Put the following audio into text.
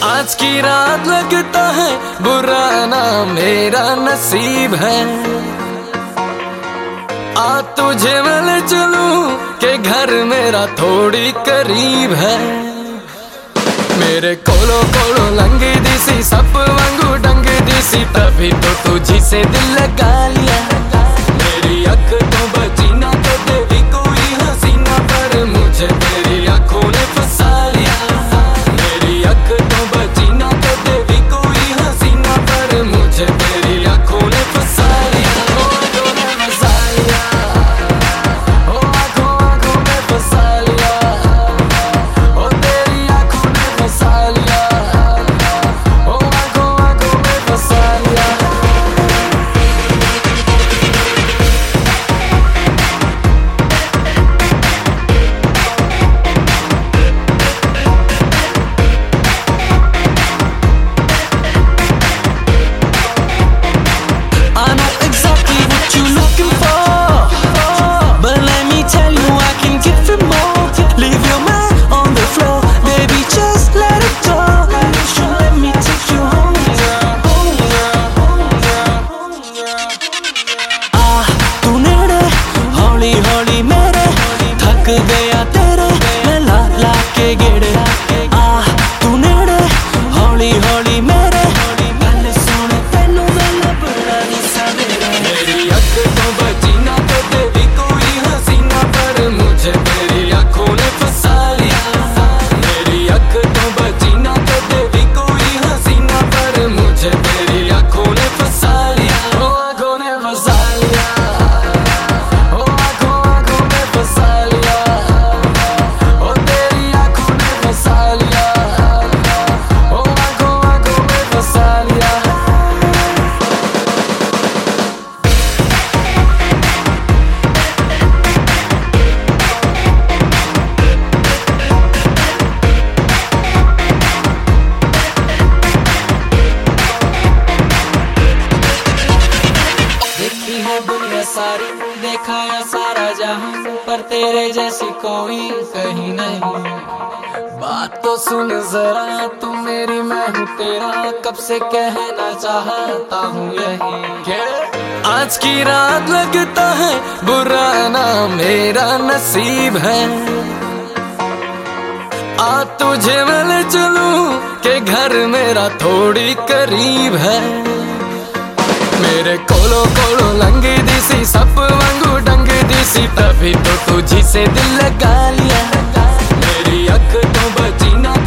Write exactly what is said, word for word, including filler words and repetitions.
आज की रात लगता है बुरा ना मेरा नसीब है। आ तुझे मैं चलूं के घर मेरा थोड़ी करीब है। मेरे कोलो कोलो लंगी दिसी सप वांगू डंग दिसी तभी तो तुझी से दिल लगा लिया। मेरी अख तो बची ना तो तेरी कोई हसीना पर मुझे तेरी आंखों ने फंसा लिया। मेरी अख तो बची ना तो तेरी कोई हसीना पर मुझे तेरी आंखों ने फंसा लिया। ओ आंखों ने फंसा लिया, ओ आंखों आंखों ने फंसा लिया, ओ तेरी आंखों ने फंसा लिया, ओ आंखों आंखों ने फंसा लिया। गया तेरे मैं ला ला के गेड़े आ तू नेड़े हौली हौली मेरे गल सुन तेनू मैं बड़ा नहीं सवेरे। मेरी अख तो बची ना तो तेरी कोई हसीना पर मुझे तेरी आंखों ने फंसा लिया। मेरी अख तो बची ना तो तेरी कोई हसीना पर मुझे तेरी आंखों ने फंसा लिया। ओ आंखों ने फंसा लिया, ओ आंखों आंखों ने फंसा लिया, ओ तेरी आंखों ने फंसा लिया, ओ आंखों आंखों ने फंसा लिया। देखी है दुनिया सारी, देखा है सारा जहां, पर तेरे जैसी कोई कहीं नहीं। बात तो सुन जरा तू मेरी मैं हूँ तेरा, कब से कहना चाहता हूँ यही। आज की रात लगता है बुरा ना मेरा नसीब है। आ तुझे मैं चलूं के घर मेरा थोड़ी करीब है। मेरे कोलो कोलो लंगी दिसी सप वांगू डंग दिसी तभी तो तुझी से दिल लगा लिया। मेरी अख तो बची ना